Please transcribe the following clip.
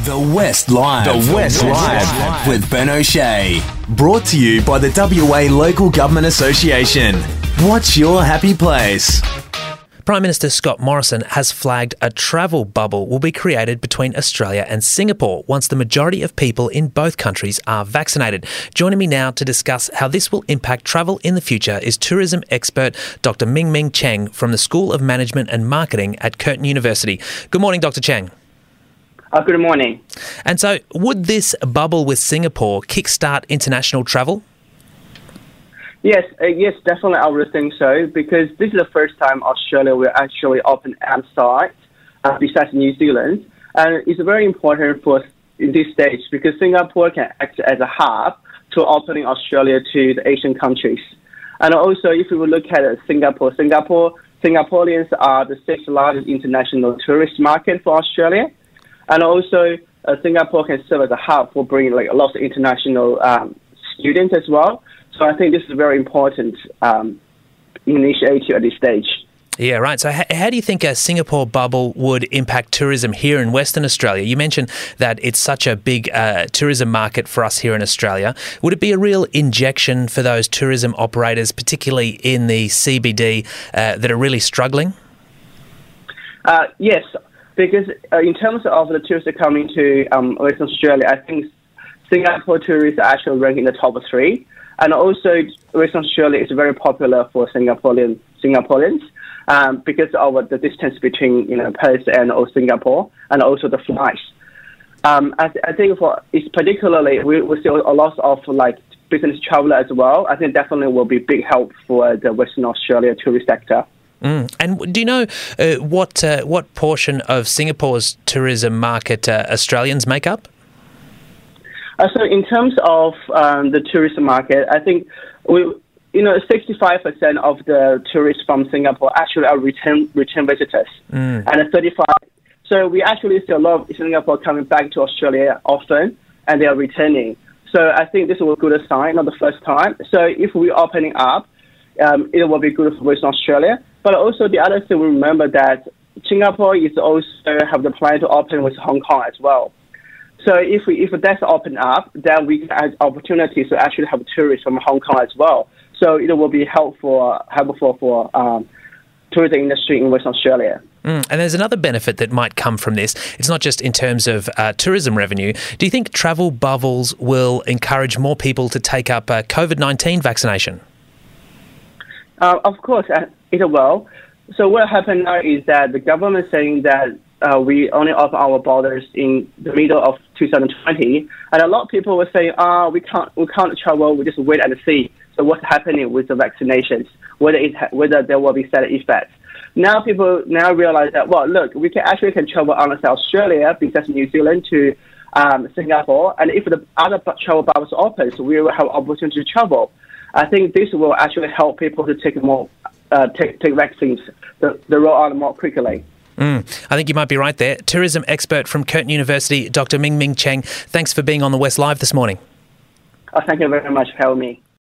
The West Live. The West Live with Ben O'Shea. Brought to you by the WA Local Government Association. What's your happy place? Prime Minister Scott Morrison has flagged a travel bubble will be created between Australia and Singapore once the majority of people in both countries are vaccinated. Joining me now to discuss how this will impact travel in the future is tourism expert Dr. Ming Cheng from the School of Management and Marketing at Curtin University. Good morning, Dr. Cheng. Good morning. And so, would this bubble with Singapore kickstart international travel? Yes, definitely I would think so, because this is the first time Australia will actually open outside besides New Zealand. And it's very important for us in this stage because Singapore can act as a hub to opening Australia to the Asian countries. And also, if we look at Singaporeans are the sixth largest international tourist market for Australia. And also, Singapore can serve as a hub for bringing a lot of international students as well. So I think this is a very important initiative at this stage. Yeah, right. So how do you think a Singapore bubble would impact tourism here in Western Australia? You mentioned that it's such a big tourism market for us here in Australia. Would it be a real injection for those tourism operators, particularly in the CBD, that are really struggling? Yes, because in terms of the tourists coming to Western Australia, I think Singapore tourists are actually ranked in the top 3. And also, Western Australia is very popular for Singaporeans because of the distance between Perth and Singapore, and also the flights. I think it's particularly we see a lot of business traveler as well. I think definitely will be big help for the Western Australia tourist sector. And do you know what portion of Singapore's tourism market Australians make up? So in terms of the tourism market, I think 65% of the tourists from Singapore actually are return visitors, and 35%. So we actually see a lot of Singapore coming back to Australia often, and they are returning. So I think this will be a good sign, not the first time. So if we opening up, it will be good for Western Australia. But also the other thing, we remember that Singapore is also have the plan to open with Hong Kong as well. So if that's open up, then we can have opportunities to actually have tourists from Hong Kong as well. So it will be helpful for tourism industry in Western Australia. And there's another benefit that might come from this. It's not just in terms of tourism revenue. Do you think travel bubbles will encourage more people to take up COVID-19 vaccination? Of course, it will. So what happened now is that the government is saying that we only open our borders in the middle of 2020, and a lot of people were saying, we can't travel, we just wait and see. So what's happening with the vaccinations, whether there will be side effects. Now people realize that, we can travel outside Australia, besides New Zealand, to Singapore, and if the other travel bubbles open, so we will have opportunity to travel. I think this will actually help people to take vaccines, the roll out more quickly. I think you might be right there. Tourism expert from Curtin University, Dr. Ming Cheng, thanks for being on the West Live this morning. Thank you very much for having me.